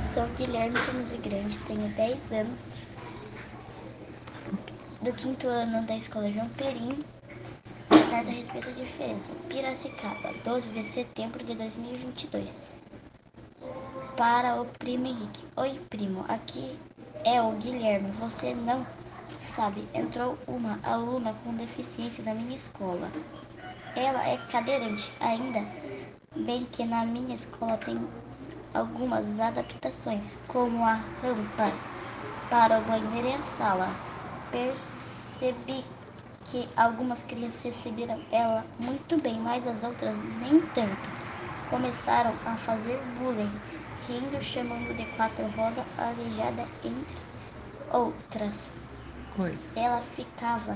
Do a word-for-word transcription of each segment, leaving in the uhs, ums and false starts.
sou Guilherme Camusi Grande, tenho dez anos, do quinto ano da Escola João Perim, carta a respeito da diferença. Piracicaba, doze de setembro de dois mil e vinte e dois. Para o primo Henrique. Oi, primo, aqui é o Guilherme. Você não sabe, entrou uma aluna com deficiência na minha escola. Ela é cadeirante, ainda bem que na minha escola tem algumas adaptações, como a rampa para o banheiro e a sala. Percebi que algumas crianças receberam ela muito bem, mas as outras nem tanto. Começaram a fazer bullying, rindo, chamando de quatro rodas, aleijada, entre outras. Coisa. Ela ficava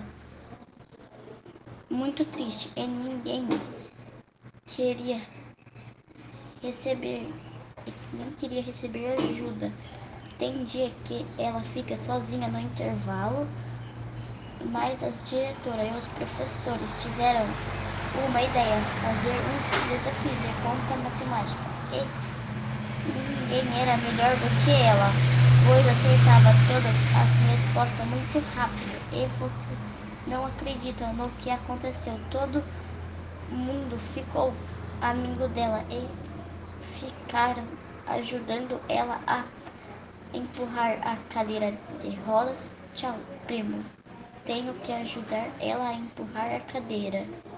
muito triste e ninguém queria receber, nem queria receber ajuda. Tem dia que ela fica sozinha no intervalo, mas as diretoras e os professores tiveram uma ideia, fazer uns desafios de conta matemática. E ninguém era melhor do que ela, pois acertava todas as respostas muito rápido. E você não acredita no que aconteceu. Todo mundo ficou amigo dela e ficaram ajudando ela a empurrar a cadeira de rodas. Tchau, primo. Tenho que ajudar ela a empurrar a cadeira.